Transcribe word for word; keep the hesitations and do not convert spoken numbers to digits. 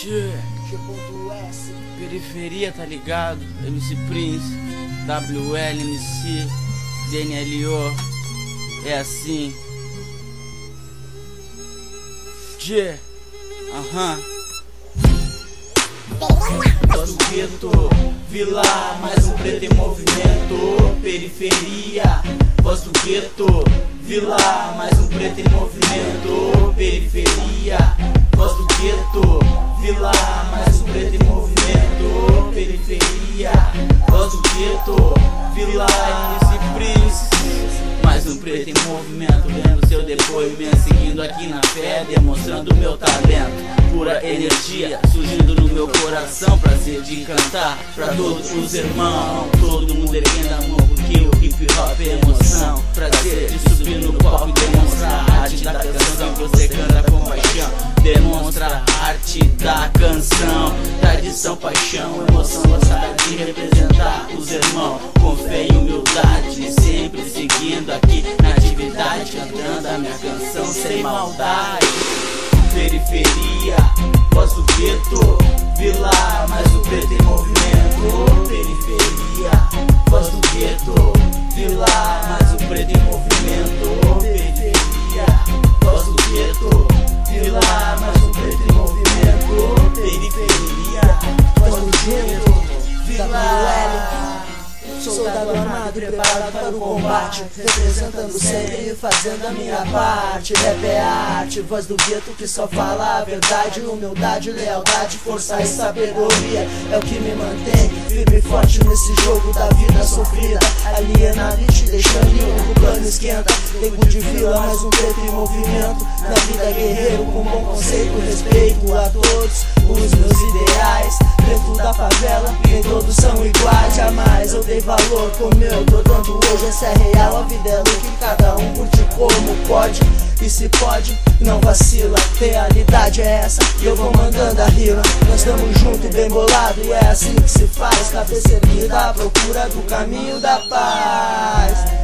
G.S Periferia, tá ligado? M C Prince, W L, M C, D N L O. É assim. G. Aham. Voz do gueto, vila, mais um preto em movimento. Periferia, voz do gueto, vila, mais um preto em movimento. Periferia, voz do gueto, vila, mais um preto em movimento. Periferia, voz do gueto, vila, M C Prince. Mais um preto em movimento, vendo seu depoimento, seguindo aqui na fé, demonstrando meu talento. Pura energia surgindo no meu coração, prazer de cantar pra todos os irmãos. Todo mundo erguendo a mão porque o hip hop é emoção. Prazer de subir no palco e demonstrar a arte da canção que você canta com paixão. Demonstra a arte da canção, tradição, paixão, emoção, gostar de representar os irmãos com fé e humildade, sempre seguindo aqui na atividade, cantando a minha canção sem maldade. Periferia, voz do gueto, vila, mais um preto em movimento. Periferia, voz do gueto, vila, mais um preto em movimento. Periferia, voz do gueto, vila, mais um preto em movimento. Periferia, voz do gueto, vila. Soldado armado, preparado para o combate, representando sempre e fazendo a minha parte. Rap é arte, voz do gueto que só fala a verdade. Humildade, lealdade, força e sabedoria é o que me mantém firme e forte nesse jogo da vida sofrida. Alienado e te deixando limpo, o plano esquenta. Nego de vila, mais um preto em movimento. Na vida guerreiro, com bom conceito, respeito a todos os meus ideais. Preto da favela, nem todos são iguais. Jamais eu dei valor como eu tô dando hoje. Essa é real, a vida é louca e cada um curte como pode. E se pode, não vacila. Realidade é essa e eu vou mandando a rima. Nós estamos juntos e bem bolado, e é assim que se faz. Cabeça erguida à procura do caminho da paz.